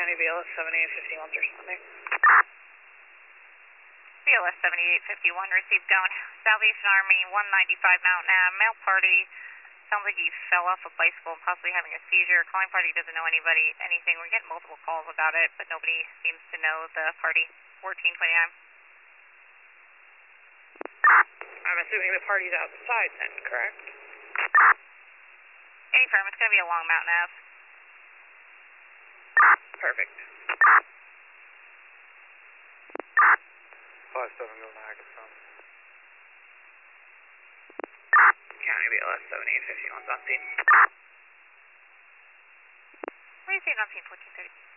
County BLS 7851's responding. BLS 7851 received down Salvation Army 195 Mountain Ave. Male party, sounds like he fell off a bicycle and possibly having a seizure. Calling party doesn't know anything. We're getting multiple calls about it, but nobody seems to know the party. 1429. I'm assuming the party's outside then, correct? Any firm, it's going to be along Mountain Ave. Perfect. 57 go Hackettstown. County BLS 7851's on scene. What do you say on scene 1430?